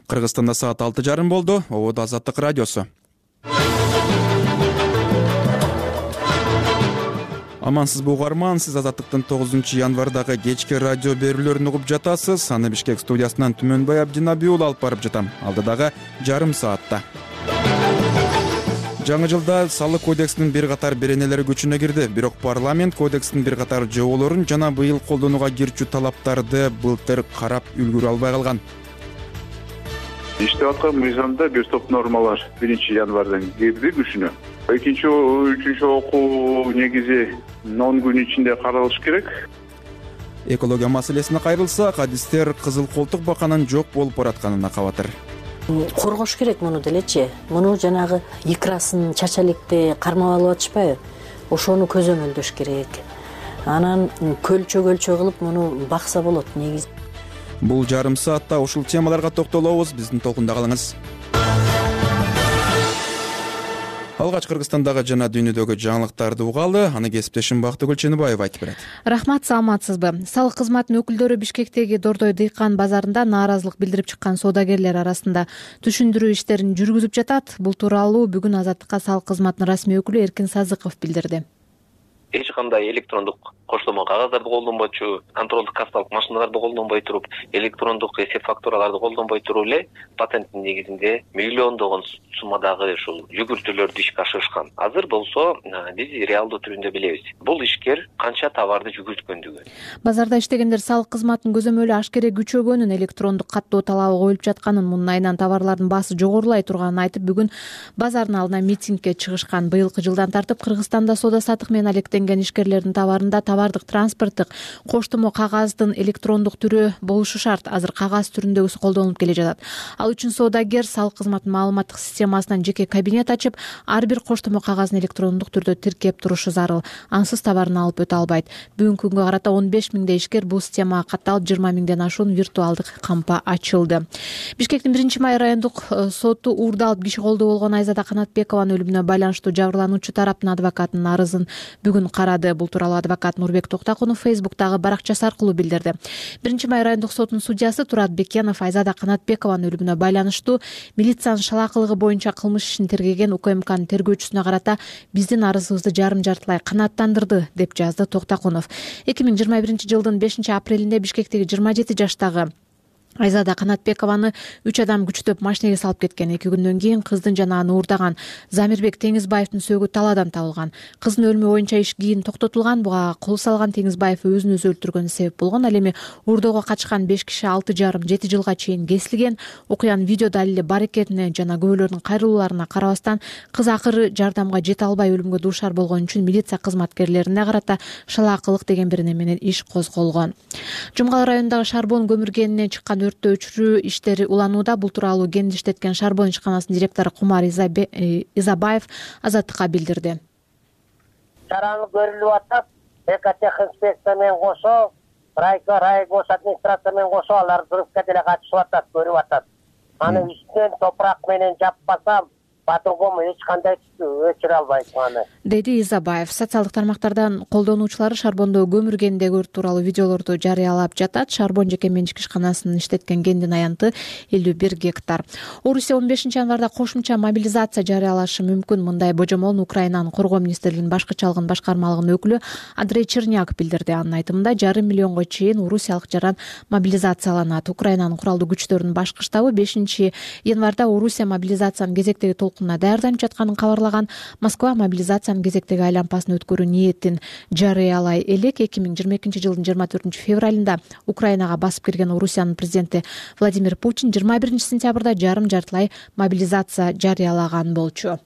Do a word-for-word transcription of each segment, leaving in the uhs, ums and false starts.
Кыргызстанда саат алты жарым болду. Ободо Азаттык радиосу. Амансызбы угарман, сиз Азаттыктын тогузунчу январдагы кечки радио берүүлөрүн угуп жатасыз. Аны Бишкек студиясынан Түмөнбай Абдинабий уулу алып барып жатам. Алдыдагы жарым саатта. Жаңы жылда салык кодексинин бир катар беренелери күчүнө кирди. Бирок парламент кодекстин бир катар жоболорун жана быйыл колдонууга кирчү талаптарды былтыр карап үлгүрө албай калган. Иштеп аткан мыйзамда бир топ нормалар биринчи январдан кирди күчүнө. Экинчи, үчүнчү окуу негизи он күн ичинде каралыш керек. Экология маселесине кайрылсак, адистер кызыл колтук баканын жок болуп баратканына кабатыр. Коргош керек муну делечи. Муну жанагы икрасын, чачалекти кармап алып атышпайбы? Ошону көзөмөлдөш керек. Анан көлчө көлчө кылып муну бакса болот негизи. Бул жарым саатта ушул темаларга токтолобуз. Биздин толкунда калыңыз. Алгач Кыргызстандагы жана дүйнөдөгү жаңылыктарды угалы, аны кесиптешим Бактыгүл Ченебаева айтып берет. Рахмат, саламатсызбы? Салык кызматынын өкүлдөрү Бишкектеги Дордой дыйкан базарында нааразылык билдирип чыккан соодагерлер арасында түшүндүрүү иштерин жүргүзүп жатат. Бул тууралуу бүгүн Азаттыкка салык кызматынын расмий өкүлү Эркин Сазыков билдирди. Эч кандай электрондук коштомо кагаздарды колдонбочу, контролдук кассалык машиналарды колдонбой туруп, электрондук эсеп фактураларды колдонбой туруп эле патенттин негизинде миллиондогон суммадагы ушул жүгүртүүлөрдү ишке ашырышкан. Азыр болсо биз реалдуу түрүндө билебиз. Бул ишкер канча товарды жүгүрткөндүгү. Базарда иштегендер салык кызматынын көзөмөлү ашкере күчөгөнүн, электрондук каттоо талабы коюлуп жатканын, мунун айынан товарлардын баасы жогорулай турганын айтып, бүгүн базардын алдына митингге чыгышкан. Быйылкы жылдан тартып Кыргызстанда соода саттык менен алектенген ишкерлердин товарында товардык транспорттук коштомо кагаздын электрондук түрү болушу шарт. Азыр кагаз түрүндөгүсү колдонулуп келе жатат. Ал үчүн соодагер салык кызматынын маалыматтык системасынан жеке кабинет ачып, ар бир коштомо кагазын электрондук түрдө тиркеп турушу зарыл. Ансыз товарын алып өтө албайт. Бүгүнкү күнгө карата он беш миңдей ишкер бул системага катталып, жыйырма миңден ашуун виртуалдык кампа ачылды. Бишкектин биринчи май райондук соту уурда алып киши колдоо болгон Айзада Канатбекованын өлүмүнө байланыштуу жабырлануучу тараптын адвокатынын арызын бүгүн карады. Бул тууралуу адвокат Нурбек Токтакунов Фейсбуктагы баракчасы аркылуу билдирди. биринчи май райондук сотунун судьясы Турат Бекенов Айзада Канатбекованын өлүмүнө байланыштуу милициянын шалаакылыгы боюнча кылмыш ишин тергеген УКМКнын тергөөчүсүнө карата биздин арызыбызды жарым жартылай канааттандырды деп жазды Токтакунов. эки миң жыйырма биринчи жылдын бешинчи апрелинде Бишкектеги жыйырма жети жаштагы Айзада Канатбекованы үч адам күчтөп машинеге салып кеткен. Эки күндөн кийин кыздын жана аны уурдаган Замирбек Теңизбаевдин сөөгү талаадан табылган. Кыздын өлүмү боюнча иш кийин токтотулган. Буга кол салган Теңизбаев өзүн өзү өлтүргөнү себеп болгон. Ал эми уурдоого качкан беш киши алты жарым жети жылга чейин кесилген. Окуянын видео далили бар экенине жана күбөлөрдүн кайрылууларына карабастан, кыз акыры жардамга жете албай өлүмгө дуушар болгон үчүн милиция кызматкерлерине карата шалаакылык деген бир неме менен иш козголгон. Жумгал районундагы Шарбон көмүргенинен чыккан өрттө өчүрүү иштери уланууда. Бул тууралуу кенди иштеткен Шарбон ишканасынын директору Кумар Изабаев Азаттыкка билдирди. Чараңыз көрүлүп атат. Экотех инспекция менен кошо, райко райгос администрация менен кошо алар взрывка деле катышып атат, көрүп атат. Аны үстүнөн топурак менен жаппасам, по-другому эч кандай өчүрө албайт аны, деди Изабаев. Социалдык тармактардан колдонуучулары Шарбондо көмүр кенидеги өрт тууралуу видеолорду жарыялап жатат. Шарбон жеке менчик ишканасынын иштеткен кендин аянты элүү бир гектар. Орусия он бешинчи январда кошумча мобилизация жарыялашы мүмкүн. Мындай божомолун Украинанын коргоо министрлигинин башкы чалгын башкармалыгынын өкүлү Андрей Черняк билдирди. Анын айтымында жарым миллионго чейин орусиялык жаран мобилизацияланат. Украинанын куралдуу күчтөрүнүн башкы штабы бешинчи январда Орусия мобилизациянын кезектеги толкунуна даярданып жатканын кабарлаган. Москва мобилизациянын кезектеги айланпасын өткөрүү ниетин жарыялай элек. эки миң жыйырма экинчи жылдын жыйырма төртүнчү февралында Украинага басып кирген Орусиянын президенти Владимир Путин жыйырма биринчи сентябрда жарым жартылай мобилизация жарыялаган болчу.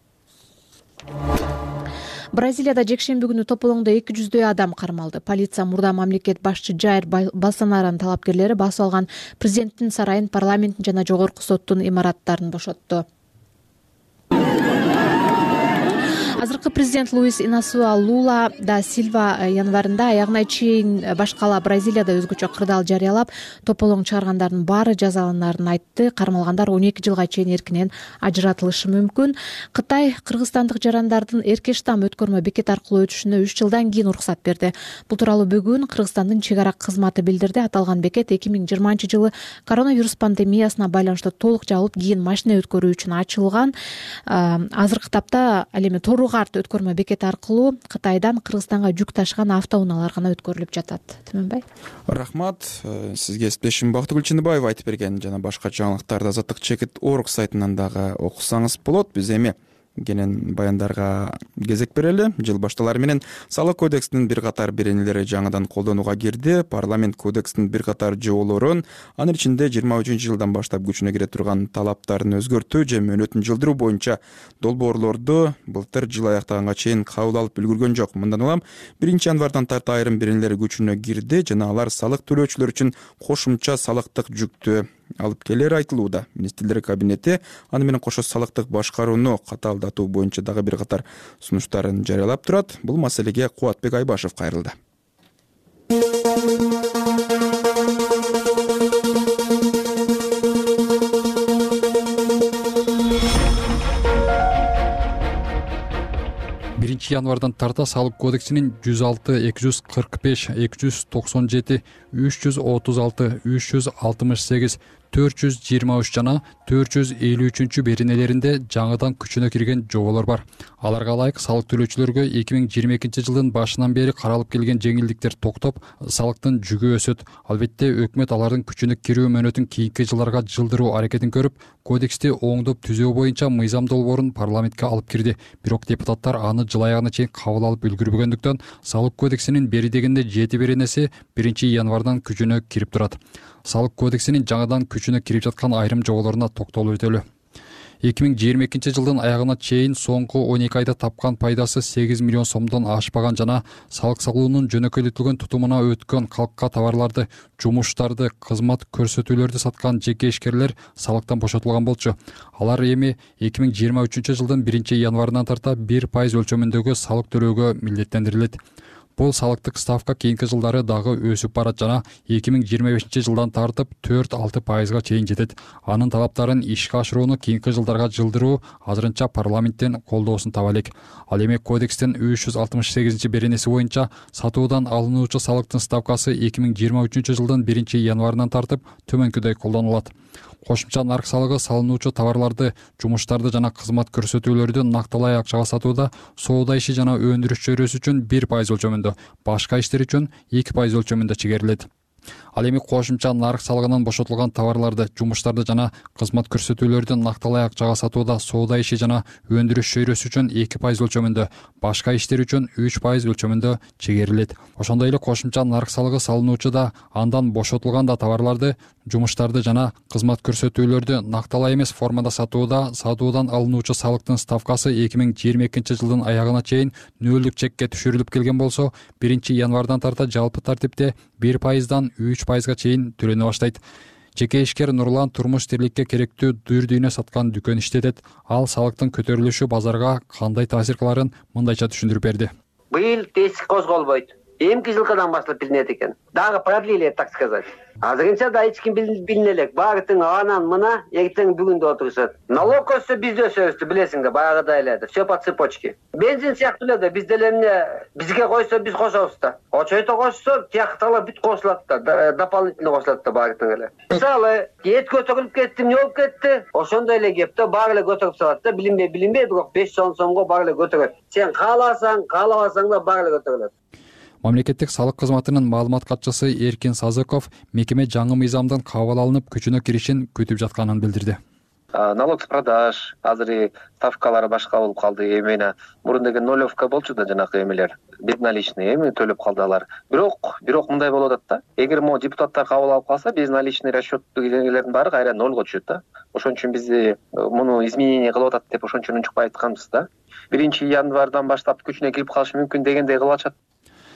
Бразилияда жекшемби күнү тополоңдо эки жүздөй адам кармалды. Полиция мурда мамлекет башчы Жайр Болсонаронун талапкерлери басып алган президенттин сарайын, парламенттин жана жогорку соттун имараттарын бошотту. Азыркы президент Луис Инасуа Лула да Силва январында аягына чейин башкала Бразилияда өзгөчө кырдаал жарыялап, тополоң чыгаргандардын баары жазаланарын айтты. Кармалгандар он эки жылга чейин эркинен ажыратылышы мүмкүн. Кытай кыргызстандык жарандардын Эркештам өткөрмө бекет аркылуу өтүшүнө үч жылдан кийин уруксат берди. Бул тууралуу бүгүн Кыргызстандын чек ара кызматы билдирди. Аталган бекет эки миң жыйырманчы жылы коронавирус пандемиясына байланыштуу толук жабылып, кийин машина өткөрүү үчүн ачылган. Азыркы тапта ал эми Тору карт өткөрмө бекети аркылуу Кытайдан Кыргызстанга жүк ташыган автоунаалар гана өткөрүлүп жатат. Түмөнбай. Рахмат. Сизге эсептешим Бактыгүл Чындыбаева айтып берген жана башка жаңылыктарды Азаттык чекит орг сайтынан дагы окусаңыз болот. Биз эми кенен баяндарга кезек берели. Жыл башталары менен салык кодексинин бир катар беренелери жаңыдан колдонууга кирди. Парламент кодекстин бир катар жоболорун, анын ичинде жыйырма үчүнчү жылдан баштап күчүнө кире турган талаптарын өзгөртүү же мөөнөтүн жылдыруу боюнча долбоорлорду былтыр жыл аяктаганга чейин кабыл алып үлгүргөн жок. Мындан улам биринчи январдан тарта айрым беренелер күчүнө кирди жана алар салык төлөөчүлөр үчүн кошумча салыктык жүктү алып келери айтылууда. Министрлер кабинети аны менен кошо салыктык башкарууну катаалдатуу боюнча дагы бир катар сунуштарын жарыялап турат. Бул маселеге Кубатбек Айбашев кайрылды. биринчи январдан тарта салык кодексинин жүз алты, эки жүз кырк беш, эки жүз токсон жети, үч жүз отуз алты, үч жүз алтымыш сегиз, төрт жүз жыйырма үч жана төрт жүз элүү үчүнчү беренелеринде жаңыдан күчүнө кирген жоболор бар. Аларга ылайык салык төлөөчүлөргө эки миң жыйырма экинчи жылдын башынан бери каралып келген жеңилдиктер токтоп, салыктын жүгү өсөт. Албетте өкмөт алардын күчүнө кирүү мөөнөтүн кийинки жылдарга жылдыруу аракетин көрүп, кодексти оңдоп түзөө боюнча мыйзам долбоорун парламентке алып кирди. Бирок депутаттар аны жыл аягына чейин кабыл алып үлгүрбөгөндүктөн салык кодексинин бери дегенде жети беренеси биринчи январдан күчүнө кирип турат. Салык кодексинин жаңыдан күчүнө кирип жаткан айрым жоболоруна токтолуп өтөлү. эки миң жыйырма экинчи жылдын аягына чейин соңку он эки айда тапкан пайдасы сегиз миллион сомдон ашпаган жана салык салуунун жөнөкөйлөтүлгөн тутумуна өткөн калкка товарларды, жумуштарды, кызмат көрсөтүүлөрдү саткан жеке ишкерлер салыктан бошотулган болчу. Алар эми эки миң жыйырма үчүнчү жылдын биринчи январынан тарта бир пайыз өлчөмүндөгү салык төлөөгө милдеттендирилет. Бул салыктык ставка кийинки жылдары дагы өсүп барат жана эки миң жыйырма бешинчи жылдан тартып төрт алты пайызга чейин жетет. Анын талаптарын ишке ашырууну кийинки жылдарга жылдыруу азырынча парламенттен колдоосун таба элек. Ал эми кодекстин үч жүз алтымыш сегизинчи беренеси боюнча сатуудан алынуучу салыктын ставкасы эки миң жыйырма үчүнчү жылдын биринчи январынан тартып төмөнкүдөй колдонулат. Кошумча нарк салыгы салынуучу товарларды, жумуштарды жана кызмат көрсөтүүлөрдү накталай акчага сатууда соода иши жана өндүрүш чөйрөсү үчүн бир пайыз өлчөмүндө, башка иштер үчүн эки пайыз өлчөмүндө чегерилет. Ал эми кошумча нарк салыгынан бошотулган товарларды, жумуштарды жана кызмат көрсөтүүлөрдү накталай акчага сатууда соода иши жана өндүрүш чөйрөсү үчүн эки пайыз өлчөмүндө, башка иштер үчүн үч пайыз өлчөмүндө чегерилет. Ошондой эле кошумча нарк салыгы салынуучу да, андан бошотулган да товарларды, жумуштарды жана кызмат көрсөтүүлөрдү накталай эмес формада сатууда сатуудан алынуучу салыктын ставкасы эки миң жыйырма экинчи жылдын аягына чейин нөлдүк чекке түшүрүлүп келген болсо, биринчи январдан тарта жалпы тартипте бир пайыздан үч пайызга чейин төлөнө баштайт. Жеке ишкер Нурлан турмуш тириликке керектүү дүйр дүйнө саткан дүкөн иштетет. Ал салыктын көтөрүлүшү базарга кандай таасир кыларын мындайча түшүндүрүп берди. Быйыл тесик козголбойт. Эмки жылкыдан баштап билинет экен. Дагы продлили, так сказать. Азырынча да эч ким билине элек. Багытың анан мына, эртең бүгүндө отурушат. Налог өссө биз да өсөбүз, билесиң да, баягыдай эле. Все по цепочке. Бензин сыяктуу эле да, бизде эле эмне бизге койсо биз кошобуз да. Очойто кошсо, тияктагы бүт кошулат да, дополнительно кошулат да багытың эле. Мисалы, эт көтөрүлүп кетти, эмне болуп кетти? Ошондой эле кеп да, баары эле көтөрүп салат да, билинбей билинбей, бирок беш он сомго баары эле көтөрөт. Сен кааласаң, каалабасаң да баары эле көтөрүлөт. Мамлекеттик салык кызматынын маалымат катчысы Эркин Сазыков мекеме жаңы мыйзамдын кабыл алынып күчүнө киришин күтүп жатканын билдирди. Налог с продаж, азыр ставкалары башка болуп калды. Эми мурун деген нолевка болчу да жанакы эмелер. Безналичный эми төлөп калды алар. Бирок, бирок мындай болуп атат да. Эгер мо депутаттар кабыл алып калса, безналичный расчеттүү кезеңдердин баары кайра нолго түшөт да. Ошон үчүн биз муну изменение кылып атат деп ошон үчүн унчукпай айтканбыз да. биринчи январдан баштап күчүнө кирип калышы мүмкүн дегендей кылып атышат.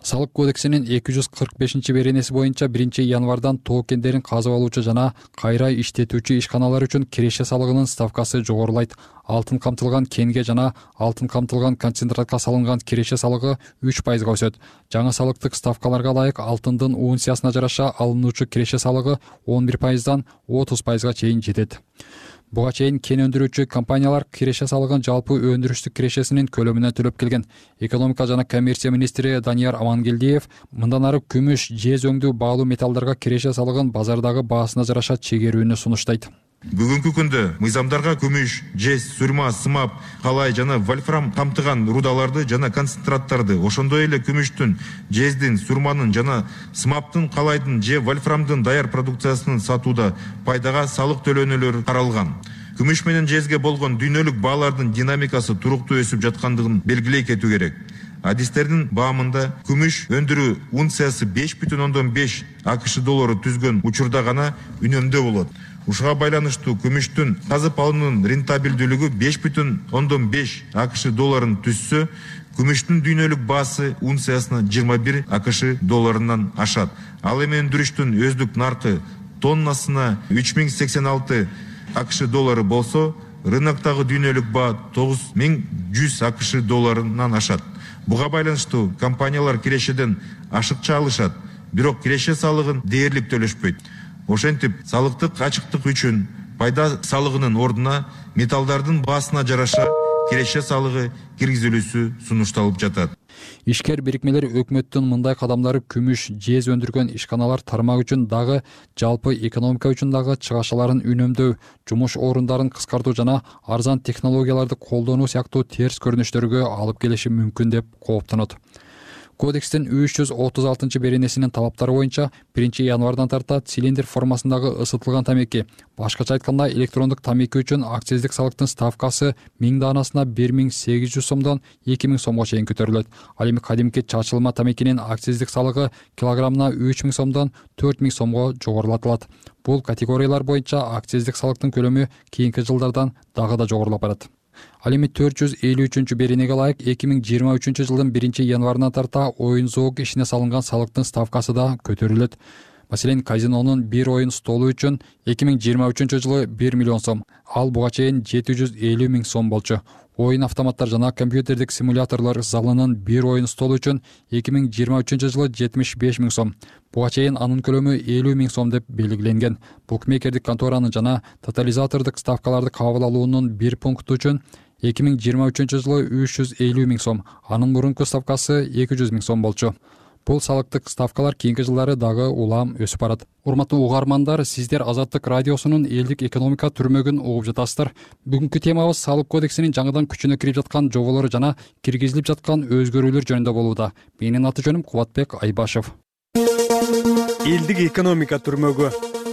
Салык кодексинин эки жүз кырк бешинчи беренеси боюнча биринчи январдан тоо кендерин казып алуучу жана кайра иштетүүчү ишканалар үчүн киреше салыгынын ставкасы жогорулайт. Алтын камтылган кенге жана алтын камтылган концентратка салынган киреше салыгы үч пайызга өсөт. Жаңы салыктык ставкаларга ылайык алтындын унциясына жараша алынуучу киреше салыгы он бир пайыздан отуз пайызга чейин жетет. Буга чейин кен өндүрүүчү компаниялар киреше салыгын жалпы өндүрүштүк кирешесинин көлөмүнөн төлөп келген. Экономика жана коммерция министри Данияр Амангелдиев мындан ары күмүш, жез өңдүү баалуу металлдарга киреше салыгын базардагы баасына жараша чегерүүнү сунуштайт. Бүгүнкү күндө мыйзамдарга күмүш, жез, сурма, сымап, калай жана вольфрам камтыган рудаларды жана концентраттарды, ошондой эле күмүштүн, жездин, сурманын жана сымаптын, калайдын же вольфрамдын даяр продукциясын сатууда пайдага салык төлөөнөлөр каралган. Күмүш менен жезге болгон дүйнөлүк баалардын динамикасы туруктуу өсүп жаткандыгын белгилей кетүү керек. Адистердин баамында күмүш өндүрүү унциясы беш бүтүн ондон беш АКШ доллары түзгөн учурда гана үнөмдөө болот. Ушуга байланыштуу күмүштүн казып алуунун рентабелдүүлүгү беш бүтүн ондон беш АКШ долларын түзсө, күмүштүн дүйнөлүк баасы унциясына жыйырма бир АКШ долларынан ашат. Ал эми өндүрүштүн өздүк наркы тоннасына үч миң сексен алты АКШ доллары болсо, рыноктогу дүйнөлүк баа тогуз миң жүз АКШ долларынан ашат. Буга байланыштуу компаниялар кирешеден ашыкча алышат, бирок киреше салыгын дээрлик төлөшпөйт. Ошентип, салыктык ачыктык үчүн пайда салыгынын ордуна металлдардын баасына жараша киреше салыгы киргизилүүсү сунушталып жатат. Ишкер бирикмелер өкмөттүн мындай кадамдары күмүш, жез өндүргөн ишканалар тармак үчүн дагы жалпы экономика үчүн дагы чыгашаларын үнөмдөө, жумуш орундарын кыскартуу жана арзан технологияларды колдонуу сыяктуу терс көрүнүштөргө алып келиши мүмкүн деп кооптонот. Кодекстин үч жүз отуз алтынчы беренесинин талаптары боюнча биринчи январдан тарта цилиндр формасындагы ысытылган тамеки, башкача айтканда электрондук тамеки үчүн акциздик салыктын ставкасы миң даанасына бир миң сегиз жүз сомдон эки миң сомго чейин көтөрүлөт. Ал эми кадимки чачылма тамекинин акциздик салыгы килограммына үч миң сомдон төрт миң сомго жогорулатылат. Бул категориялар боюнча акциздик салыктын көлөмү кийинки жылдардан дагы да жогорулап барат. Ал эми төрт жүз элүү үчүнчү беренеге ылайык эки миң жыйырма үчүнчү жылдын биринчи январынан тарта оюн зоок ишине салынган салыктын ставкасы да көтөрүлөт. Маселен, казинонун бир оюн столу үчүн эки миң жыйырма үчүнчү жылы бир миллион сом, ал буга чейин жети жүз элүү миң сом болчу. Оюн автоматтар жана компьютердик симуляторлор залынын бир оюн столу үчүн эки миң жыйырма үчүнчү жылы жетимиш беш миң сом. Буга чейин анын көлөмү элүү миң сом деп белгиленген. Букмекердик конторанын жана тотализатордук ставкаларды кабыл алуунун бир пункту үчүн эки миң жыйырма үчүнчү жылы үч жүз элүү миң сом, анын мурунку ставкасы эки жүз миң сом болчу. Бул салыктык ставкалар кийинки жылдары дагы улам өсүп барат. Урматтуу угармандар, сиздер Азаттык радиосунун элдик экономика түрмөгүн угуп жатасыздар. Бүгүнкү темабыз салык кодексинин жаңыдан күчүнө кирип жаткан жоболору жана киргизилип жаткан өзгөрүүлөр жөнүндө болууда. Менин аты жөнүм Кубатбек Айбашев. Элдик экономика түрмөгү.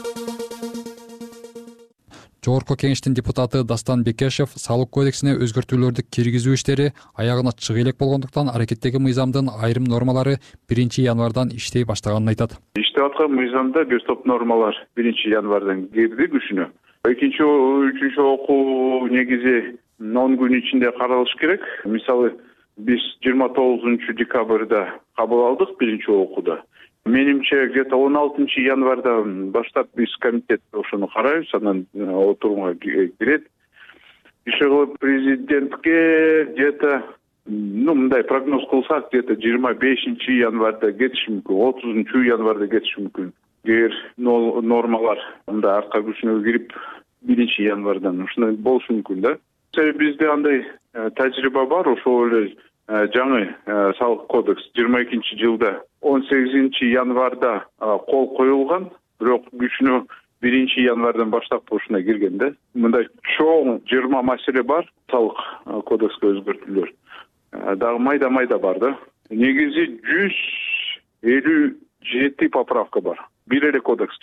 Жогорку кеңештин депутаты Дастан Бекешев салык кодексине өзгөртүүлөрдү киргизүү иштери аягына чыга элек болгондуктан аракеттеги мыйзамдын айрым нормалары биринчи январдан иштей баштаганын айтат. Иштеп аткан мыйзамда бир топ нормалар биринчи январдан кирди күчүнө. Экинчи, үчүнчү окуу негизи он күн ичинде каралыш керек. Мисалы, биз жыйырма тогузунчу декабрда кабыл алдык биринчи окууда. Менимче где-то он алтынчы январдан баштап биз комитет ошону карайбыз, анан отурумга кирет. Иши кылып президентке где-то, ну, мындай прогноз кылсак, где-то жыйырма бешинчи январда кетиши мүмкүн, отузунчу январда кетиши мүмкүн. Эгер нормалар мындай артка күчүнө кирип биринчи январдан ушундай болушу мүмкүн да. Себеби бизде андай тажрыйба бар, ошол эле жаңы салык кодекс жыйырма экинчи жылда он сегизинчи январда кол коюлган, бирок күчүнө биринчи январдан баштап ушуна кирген да. Мындай чоң жыйырма маселе бар салык кодекске өзгөртүүлөр. Дагы майда-майда бар да. Негизи жүз элүү жети поправка бар бир эле кодекске.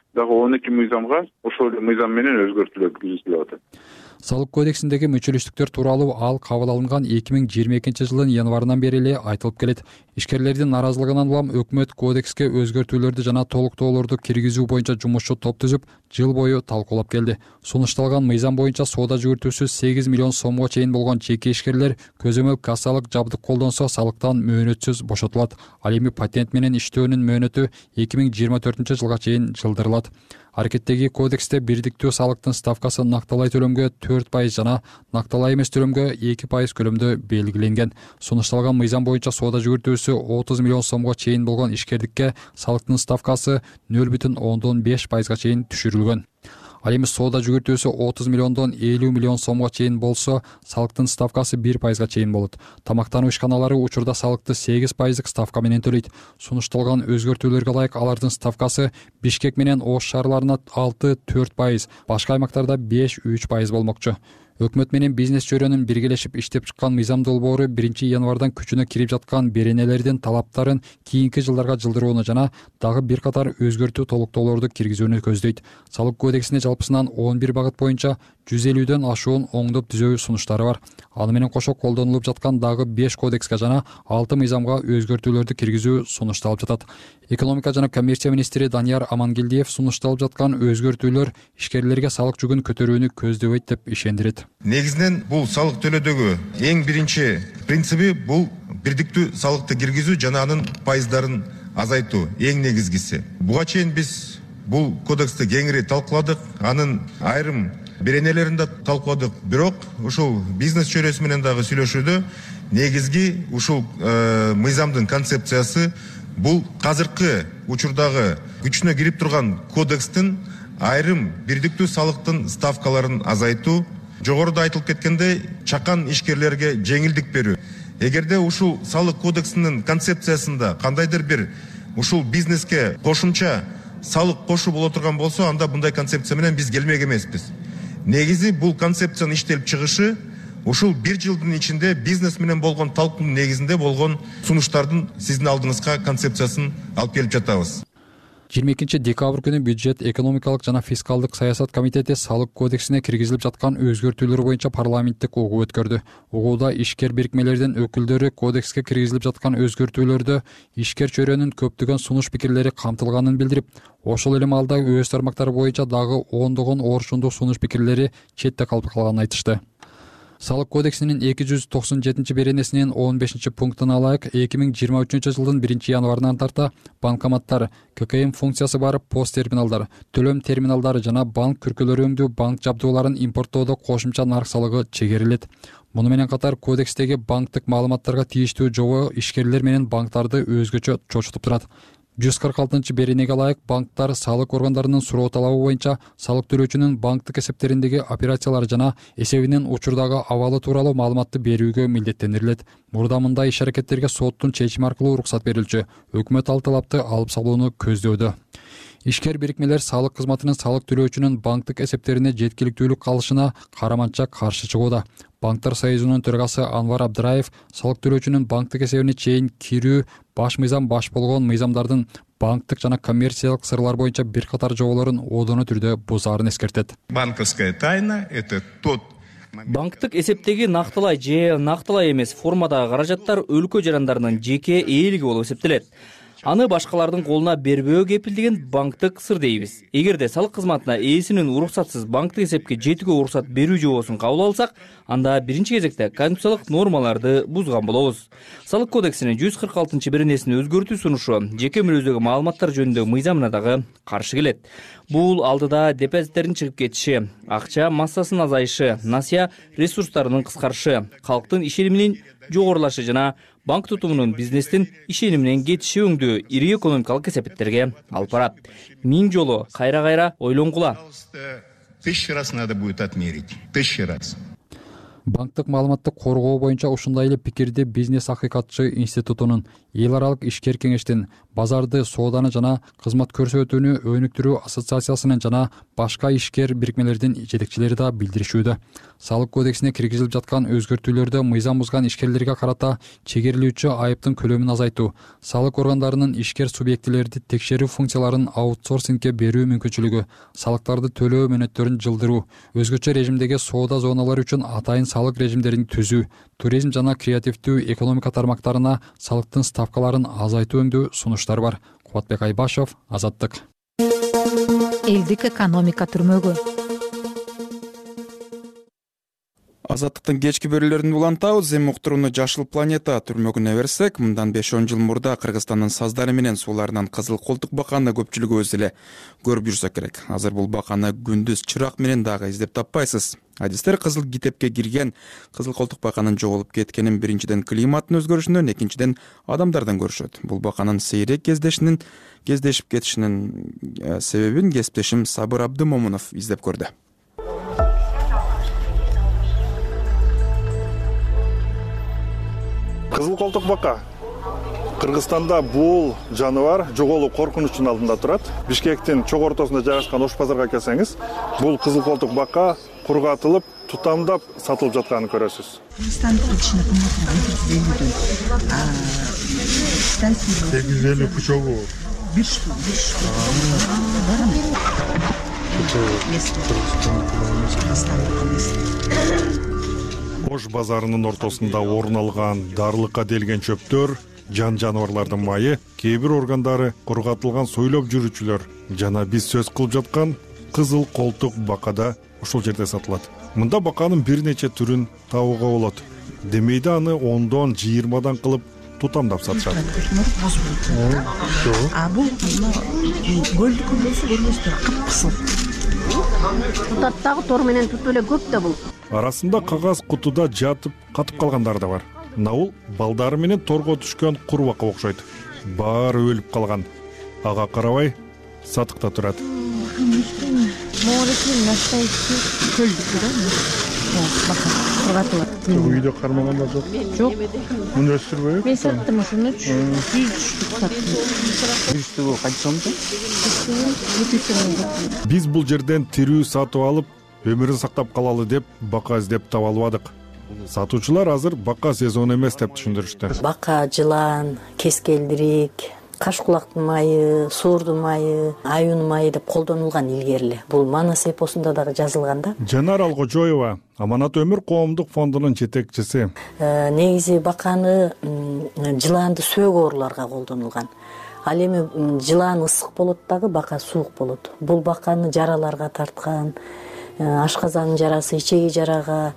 дагы он эки мыйзамга ошол эле мыйзам менен өзгөртүүлөр киргизилип атат. Салык кодексиндеги мүчөлүштүктөр тууралуу ал кабыл алынган эки миң жыйырма экинчи жылдын январынан бери эле айтылып келет. Ишкерлердин наразылыгынан улам өкмөт кодекске өзгөртүүлөрдү жана толуктоолорду киргизүү боюнча жумушчу топ түзүп, жыл бою талкуулап келди. Сунушталган мыйзам боюнча соода жүгүртүүсү сегиз миллион сомго чейин болгон жеке ишкерлер көзөмөл кассалык жабдык колдонсо салыктан мөөнөтсүз бошотулат. Ал эми патент менен иштөөнүн мөөнөтү эки миң жыйырма төртүнчү жылга чейин жылдырылат. Аракеттеги кодексте бирдиктүү салыктын ставкасы накталай төлөмгө төрт пайыз жана накталай эмес төлөмгө эки пайыз көлөмдө белгиленген. Сунушталган мыйзам боюнча соода жүгүртүүсү отуз миллион сомго чейин болгон ишкердикке салыктын ставкасы нөл бүтүн ондон беш пайызга чейин түшүрүлгөн. Ал эми соода жүгүртүүсү отуз миллиондон элүү миллион сомго чейин болсо, салыктын ставкасы бир пайызга чейин болот. Тамактануу ишканалары учурда салыкты сегиз пайыздык ставка менен төлөйт. Сунушталган өзгөртүүлөргө ылайык алардын ставкасы Бишкек менен Ош шаарларына алты төрт пайыз, башка аймактарда беш үч пайыз болмокчу. Өкмөт менен бизнес чөйрөнүн биргелешип иштеп чыккан мыйзам долбоору биринчи январдан күчүнө кирип жаткан беренелердин талаптарын кийинки жылдарга жылдырууну жана дагы бир катар өзгөртүү толуктоолорду киргизүүнү көздөйт. Салык кодексине жалпысынан он бир багыт боюнча жүз элүүдөн ашуун оңдоп түзөө сунуштары бар. Аны менен кошо колдонулуп жаткан дагы беш кодекске жана алты мыйзамга өзгөртүүлөрдү киргизүү сунушталып жатат. Экономика жана коммерция министри Данияр Амангелдиев сунушталып жаткан өзгөртүүлөр ишкерлерге салык жүгүн көтөрүүнү көздөбөйт деп ишендирет. Негизинен бул салык төлөөдөгү эң биринчи принциби бул бирдиктүү салыкты киргизүү жана анын пайыздарын азайтуу эң негизгиси. Буга чейин биз бул кодексти кеңири талкууладык, анын айрым беренелерин да талкууладык. Бирок ушул бизнес чөйрөсү менен дагы сүйлөшүүдө негизги ушул мыйзамдын концепциясы бул казыркы учурдагы күчүнө кирип турган кодекстин айрым бирдиктүү салыктын ставкаларын азайтуу, жогоруда айтылып кеткендей чакан ишкерлерге жеңилдик берүү. Эгерде ушул салык кодексинин концепциясында кандайдыр бир ушул бизнеске кошумча салык кошуу боло турган болсо, анда мындай концепция менен биз келмек эмеспиз. Негизи бул концепциянын иштелип чыгышы ушул бир жылдын ичинде бизнес менен болгон талкуунун негизинде болгон сунуштардын сиздин алдыңызга концепциясын алып келип жатабыз. жыйырма экинчи декабрь күнү бюджет, экономикалык жана фискалдык саясат комитети салык кодексине киргизилип жаткан өзгөртүүлөр боюнча парламенттик угуу өткөрдү. Угууда ишкер бирикмелердин өкүлдөрү кодекске киргизилип жаткан өзгөртүүлөрдө ишкер чөйрөнүн көптөгөн сунуш пикирлери камтылганын билдирип, ошол эле маалда өз тармактары боюнча дагы ондогон орчундуу сунуш пикирлери четте калып калганын айтышты. Салык кодексинин эки жүз токсон жетинчи беренесинин он бешинчи пунктуна ылайык эки миң жыйырма үчүнчү жылдын биринчи январынан тарта банкоматтар, ка ка эм функциясы бар пост терминалдар, төлөм терминалдары жана банк күркөлөрү өңдүү банк жабдууларын импорттоодо кошумча нарк салыгы чегерилет. Муну менен катар кодекстеги банктык маалыматтарга тийиштүү жобо ишкерлер менен банктарды өзгөчө чочутуп турат. жүз кырк алтынчы беренеге ылайык банктар салык органдарынын суроо талабы боюнча салык төлөөчүнүн банктык эсептериндеги операциялар жана эсебинин учурдагы абалы тууралуу маалыматты берүүгө милдеттендирилет. Мурда мындай иш аракеттерге соттун чечими аркылуу уруксат берилчү. Өкмөт ал талапты алып салууну көздөөдө. Ишкер бирикмелер салык кызматынын салык төлөөчүнүн банктык эсептерине жеткиликтүүлүк калышына караманча каршы чыгууда. Банктар союзунун төрагасы Анвар Абдыраев салык төлөөчүнүн банктык эсебине чейин кирүү баш мыйзам баш болгон мыйзамдардын банктык жана коммерциялык сырлар боюнча бир катар жоболорун одоно түрдө бузаарын эскертет. Банковская тайна — это тот банктык эсептеги нактылай же нактылай эмес формадагы каражаттар өлкө жарандарынын жеке ээлиги болуп эсептелет. Аны башкалардын колуна бербөө кепилдигин банктык сыр дейбиз. Эгерде салык кызматына ээсинин уруксатсыз банктык эсепке жетүүгө уруксат берүү жобосун кабыл алсак, анда биринчи кезекте конституциялык нормаларды бузган болобуз. Салык кодексинин жүз кырк алтынчы беренесин өзгөртүү сунушу жеке мүлөздөгү маалыматтар жөнүндө мыйзамына дагы каршы келет. Бул алдыда депозиттердин чыгып кетиши, акча массасынын азайышы, насыя ресурстарынын кыскарышы, калктын ишениминин жогорулашы жана банк тутумунун бизнестин ишениминен кетиши өңдүү ири экономикалык кесепеттерге алып барат. Миң жолу кайра-кайра ойлонгула. Тысячу раз надо будет отмерить. Тысячу раз. банктык маалыматты коргоо боюнча ушундай эле пикирди бизнес акыйкатчы институтунун, эл аралык ишкер кеңештин, базарды, сооданы жана кызмат көрсөтүүнү өнүктүрүү ассоциациясынын жана башка ишкер бирикмелердин жетекчилери да билдиришүүдө. Салык кодексине киргизилип жаткан өзгөртүүлөрдө мыйзам бузган ишкерлерге карата чегерилүүчү айыптын көлөмүн азайтуу, салык органдарынын ишкер субъектилерди текшерүү функцияларын аутсорсингке берүү мүмкүнчүлүгү, салыктарды төлөө мөөнөттөрүн жылдыруу, өзгөчө режимдеги соода зоналары үчүн атайын салык режимдерин түзүү, туризм жана креативдүү экономика тармактарына салыктын ставкаларын азайтуу өңдүү сунуштар бар. Кубатбек Айбашев, Азаттык. Элдик экономика түрмөгү. Азаттыктын кечки берүүлөрүн улантабыз. Эми уктурууну Жашыл планета түрмөгүнө берсек, мындан беш он жыл мурда Кыргызстандын саздары менен сууларынан кызыл колтук баканы көпчүлүгүбүз эле көрүп жүрсөк керек. Азыр бул баканы күндүз чырак менен дагы издеп таппайсыз. Адистер кызыл китепке кирген кызыл колтук баканын жоголуп кеткенин биринчиден климаттын өзгөрүшүнөн, экинчиден адамдардан көрүшөт. Бул баканын сейрек кездешинин кездешип кетишинин себебин кесиптешим Сабыр Абдымомунов издеп көрдү. Кызыл колтук бака. Кыргызстанда бул жаныбар жоголуу коркунучунун алдында турат. Бишкектин чок ортосунда жайгашкан Ош базарга келсеңиз, бул кызыл колтук бака кургатылып, тутамдап сатылып жатканын көрөсүз. сегиз жүз элүү пучогу. Бир штук, бир штук. Ош базарынын ортосунда орун алган дарылыкка делген чөптөр, жан жаныбарлардын майы, кээ бир органдары, кургатылган сойлоп жүрүүчүлөр жана биз сөз кылып жаткан кызыл колтук бакада ошол жерде сатылат. Мында баканын бир нече түрүн табууга болот. Демейде аны ондон, жыйырмадан кылып тутамдап сатышат. А бул көлдүк болсо көрмөстөр, кыпкысыл. Тутаттагы тор менен тутуу эле көп да бул. Арасында кагаз кутуда жатып катып калгандар да бар. Наул балдары менен торго түшкөн курбакка окшойт. Баары өлүп калган. Ага карабай сатыкта турат. Үйдө кармагандар жок. Жок. Муну өстүрбөйбү? Мен саттым ушуну. жүз штук саттым. Бир штугу канча сомдо? Биз бул жерден тирүү сатып алып, өмүрүн сактап калалы деп бака издеп таба албадык. Сатуучулар азыр бака сезон эмес деп түшүндүрүштү. Бака, жылан, кескелдирик, каш кулактын майы, суурдун майы, аюунун майы деп колдонулган илгери эле. Бул Манас эпосунда дагы жазылган да. Жанар Алгожоева, Аманат өмүр коомдук фондунун жетекчиси. Негизи баканы жылаанды сөөк ооруларга колдонулган. Ал эми жылаан ысык болот дагы, бака суук болот. Бул баканы жараларга тарткан, ашказандын жарасы, ичеги жарага,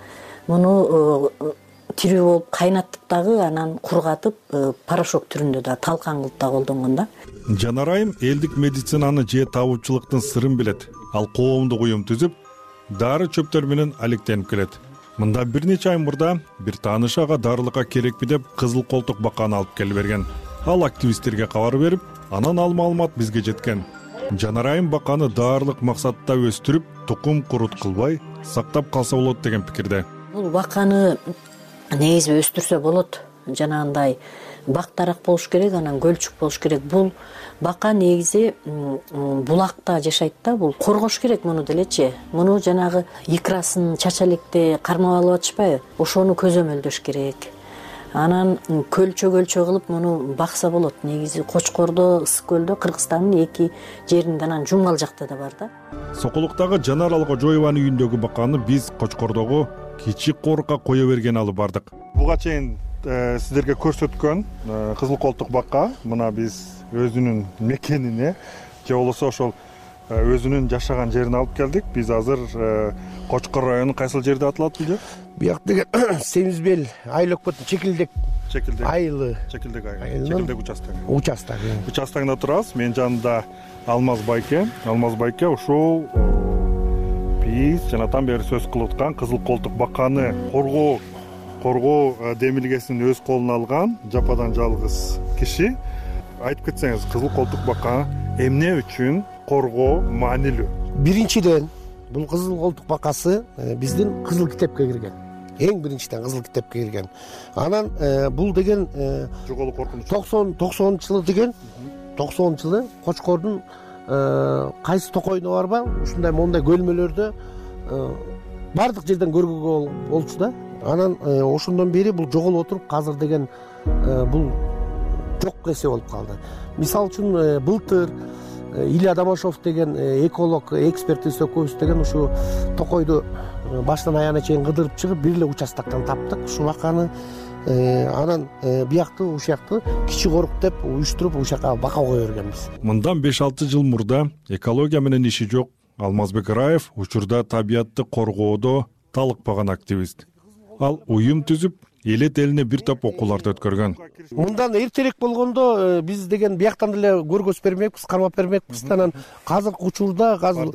муну тирүү болуп кайнатып дагы, анан кургатып порошок түрүндө да талкан кылып да колдонгон да. Жанар айым элдик медицинаны же табуучулуктун сырын билет. Ал коомдук уюм түзүп, дары чөптөр менен алектенип келет. Мында бир нече ай мурда бир таанышы ага дарылыкка керекпи деп кызыл колтук баканы алып келип берген. Ал активисттерге кабар берип, анан ал маалымат бизге жеткен. Жанар айым баканы даарылык максатта өстүрүп, тукум курут кылбай сактап калса болот деген пикирде. Бул баканы негизи өстүрсө болот. Жанагындай бактараак болуш керек, анан көлчүк болуш керек. Бул бака негизи булакта жашайт да, бул коргош керек муну делечи. Муну жанагы икрасын чача электе кармап алып атышпайбы? Ошону көзөмөлдөш керек. Анан көлчө көлчө кылып муну бакса болот. Негизи Кочкордо, Ысык көлдө, Кыргызстандын эки жеринде, анан Жумгал жакта да бар да. Сокулуктагы Жанар Алгожоеванын үйүндөгү баканы биз Кочкордогу кичик корукка кое берген алып бардык. Буга чейин сиздерге көрсөткөн кызыл колтук бака мына биз өзүнүн мекенине же болбосо ошол өзүнүн жашаган жерине алып келдик. Биз азыр Кочкор районунун кайсыл жерде аталат бул жер? Бияк деген Семизбел айыл өкмөтүнүн чекилдек чекилдек айылы. Чекилдек айылы. Чекилдек участогу. Участогу. Участогунда турабыз. Менин жанымда Алмаз байке. Алмаз байке ушул биз жанатан бери сөз кылып аткан кызыл колтук баканы коргоо коргоо демилгесин өз колуна алган жападан жалгыз киши. Айтып кетсеңиз, кызыл колтук бака эмне үчүн коргоо маанилүү? Биринчиден, бул кызыл колтук бакасы биздин кызыл китепке кирген. эң биринчиден Кызыл китепке кирген. Анан бул деген жоголуу коркунуч токсон токсонунчу жылы деген токсонунчу жылы Кочкордун кайсы токойуна барба ушундай мондай көлмөлөрдө баардык жерден көргөнгө болчу да. Анан ошондон бери бул жоголуп отуруп азыр деген бул жок нерсе болуп калды. Мисалы үчүн былтыр Илья Дамашов деген эколог экспертибиз экөөбүз деген ушу токойду баштан аягына чейин кыдырып чыгып бир эле участоктон таптык ушул баканы. Анан биякты ушакты кичи корук деп уюштуруп ушака бака кое бергенбиз. Мындан беш алты жыл мурда экология менен иши жок Алмазбек Раев учурда табиатты коргоодо талыкпаган активист. Ал уюм түзүп, элет элине бир топ окууларды өткөргөн. Мындан эртерээк болгондо биз деген бияктан деле көргөз бермекпиз, кармап бермекпиз. Анан азыркы учурда азыр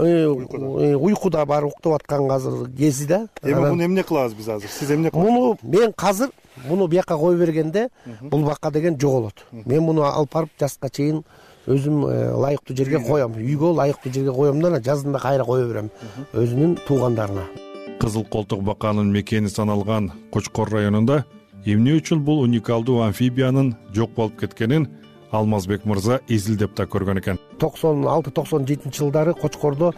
уйкуда баары уктап аткан азыр кези да. Эми муну эмне кылабыз биз азыр? Сиз эмне кыласыз? Муну мен азыр муну бияка кое бергенде бул бака деген жоголот. Мен муну алып барып жазга чейин өзүм ылайыктуу жерге коем. Үйгө ылайыктуу жерге коем да жазында кайра кое берем өзүнүн туугандарына. Кызыл колтук баканын мекени саналган Кочкор районунда эмне үчүн бул уникалдуу амфибиянын жок болуп кеткенин Алмазбек мырза изилдеп да көргөн экен. токсон алты токсон жетинчи жылдары Кочкордо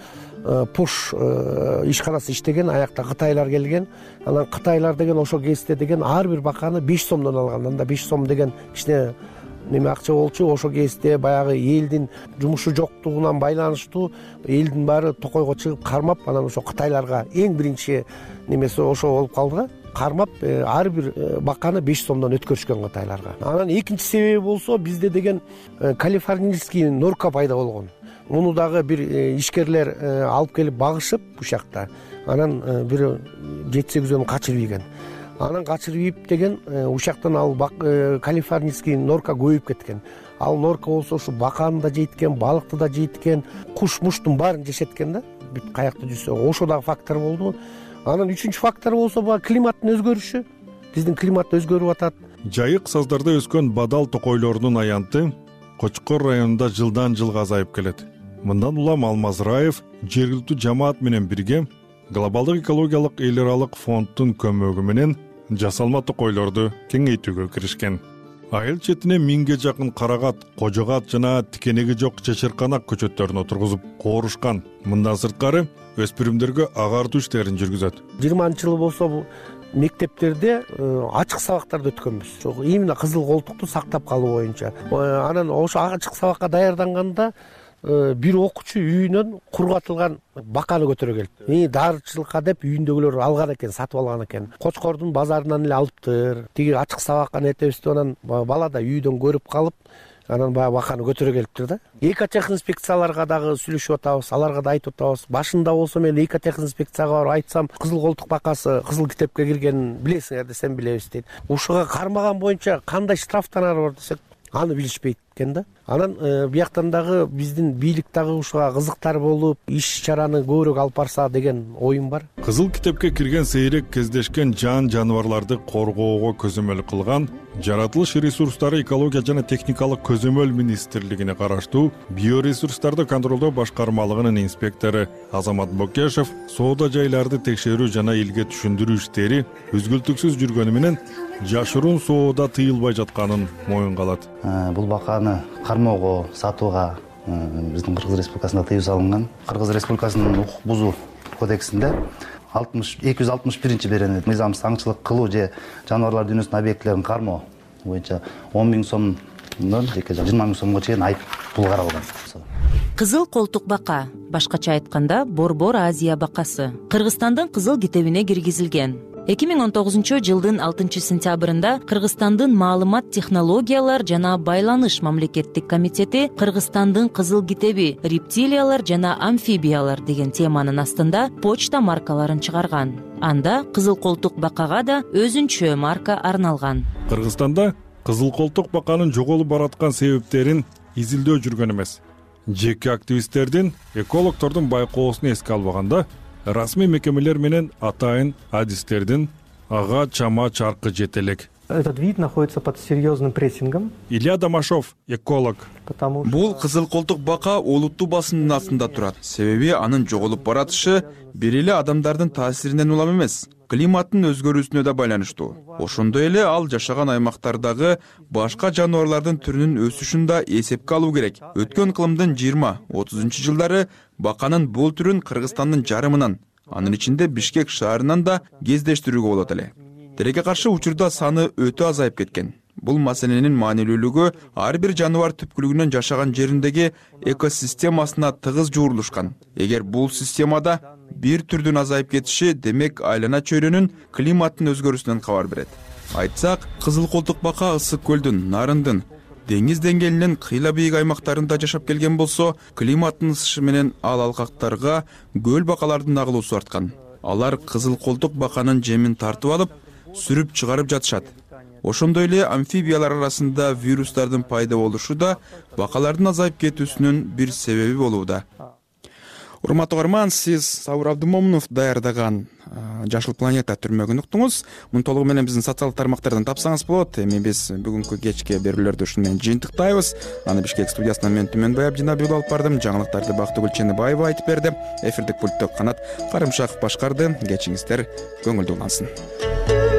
пуш ишканасы иштеген, аякта кытайлар келген. Анан кытайлар деген ошо кезде деген ар бир баканы беш сомдон алган. Анда беш сом деген кичине неме акча болчу. Ошо кезде баягы элдин жумушу жоктугунан байланыштуу элдин баары токойго чыгып кармап, анан ошо кытайларга эң биринчи немеси ошо болуп калды. Кармап ар бир баканы беш сомдон өткөрүшкөн кытайларга. Анан экинчи себеби болсо бизде деген калифорнийский норка пайда болгон. Муну дагы бир ишкерлер алып келип багышып ушакта. Анан бир жети сегизөөнү качырып ийген. Анан качырып ийип деген ушактан ал калифорнийский норка көбөйүп кеткен. Ал норка болсо ушу баканы да жейт экен, балыкты да жейт экен, куш-муштун баарын жешет экен да. Бүт каякта жүрсө, ошо дагы фактор болду. Анан үчүнчү фактор болсо бул климаттын өзгөрүшү. Биздин климат өзгөрүп атат. Жайык саздарда өскөн бадал токойлордун аянты Кочкор районунда жылдан жылга азайып келет. Мындан улам Алмаз Раев жергиликтүү жамаат менен бирге глобалдык экологиялык эл аралык фонддун көмөгү менен жасалма токойлорду кеңейтүүгө киришкен. Айыл четине миңге жакын карагат, кожогат жана тикенеги жок чечирканак көчөттөрүн отургузуп коорушкан. Мындан сырткары өспүрүмдөргө агартуу иштерин жүргүзөт. жыйырманчы жылы болсо бул мектептерде ачык сабактарды өткөнбүз. Именно кызыл колтукту сактап калуу боюнча. Анан ошо ачык сабакка даярданганда бир окуучу үйүнөн кургатылган баканы көтөрө келип, дарычылыкка деп үйүндөгүлөр алган экен, сатып алган экен. Кочкордун базарынан эле алыптыр. Тиги ачык сабакка нетебиз деп анан бала да үйдөн көрүп калып, анан баягы баканы көтөрө келиптир да. Экотех инспекцияларга дагы сүйлөшүп атабыз, аларга да айтып атабыз. Башында болсо мен экотех инспекцияга барып айтсам, кызыл колтук бакасы кызыл китепке киргенин билесиңер десем билебиз дейт. Ушуга кармаган боюнча кандай штрафтар бар десек, аны билишпейт экен да. Анан бияктан дагы биздин бийлик дагы ушуга кызыктар болуп, иш чараны көбүрөөк алып барса деген оюм бар. Кызыл китепке кирген сейрек кездешкен жан жаныбарларды коргоого көзөмөл кылган Жаратылыш ресурстары экология жана техникалык көзөмөл министрлигине караштуу биоресурстарды контролдоо башкармалыгынын инспектору Азамат Бокешев соода жайларды текшерүү жана элге түшүндүрүү иштери үзгүлтүксүз жүргөнү менен жашыруун соода тыйылбай жатканын моюнга алат. Бул баканы кармоого, сатууга биздин Кыргыз Республикасында тыюу салынган. Кыргыз Республикасынын укук бузуу кодексинде эки жүз алтымыш биринчи беренет мыйзамсыз аңчылык кылуу же жаныбарлар дүйнөсүнүн объектилерин кармоо боюнча он миң сомдон жыйырма миң сомго чейин айып пул каралган. Кызыл колтук бака, башкача айтканда Борбор Азия бакасы, Кыргызстандын кызыл китебине киргизилген. эки миң он тогузунчу жылдын алтынчы сентябрында Кыргызстандын маалымат технологиялар жана байланыш мамлекеттик комитети Кыргызстандын кызыл китеби рептилиялар жана амфибиялар деген теманын астында почта маркаларын чыгарган. Анда кызыл колтук бакага да өзүнчө марка арналган. Кыргызстанда кызыл колтук баканын жоголуп бараткан себептерин изилдөө жүргөн эмес. Жеке активисттердин, экологтордун байкоосун эске албаганда расмий мекемелер менен атайын адистердин ага чама чаркы жете элек. Этот вид находится под серьезным прессингом. Илья Домашов, эколог. Бул кызыл колтук бака олуттуу басымдын астында турат. Себеби анын жоголуп баратышы бир эле адамдардын таасиринен улам эмес, климаттын өзгөрүүсүнө да байланыштуу. Ошондой эле ал жашаган аймактардагы башка жаныбарлардын түрүнүн өсүшүн да эсепке алуу керек. Өткөн кылымдын жыйырма отузунчу жылдары баканын бул түрүн Кыргызстандын жарымынан, анын ичинде Бишкек шаарынан да кездештирүүгө болот эле. Тилекке каршы учурда саны өтө азайып кеткен. Бул маселенин маанилүүлүгү ар бир жаныбар түпкүлүгүнөн жашаган жериндеги экосистемасына тыгыз жуурулушкан. Эгер бул системада бир түрдүн азайып кетиши, демек айлана чөйрөнүн климаттын өзгөрүүсүнөн кабар берет. Айтсак, кызыл колтук бака ысык көлдүн, нарындын, деңиз деңгээлинен кыйла бийик аймактарында жашап келген болсо, климаттын ысышы менен ал алкактарга көл бакалардын агылуусу арткан. Алар кызыл колтук баканын жемин тартып алып, сүрүп чыгарып жатышат. Ошондой эле амфибиялар арасында вирустардын пайда болушу да бакалардын азайып кетүүсүнүн бир себеби болууда. Урматтуу угарман, сиз Сабыр Абдымомунов даярдаган Жашыл планета түрмөгүн уктуңуз. Муну толугу менен биздин социалдык тармактардан тапсаңыз болот. Эми биз бүгүнкү кечки берүүлөрдү ушуну менен жыйынтыктайбыз. Аны Бишкек студиясынан мен Түмөнбай Абдинабиулы алып бардым. Жаңылыктарды Бактыгүл Ченебаева айтып берди. Эфирдик пультту Канат Карымшаков башкарды. Кечиңиздер көңүлдүү улансын.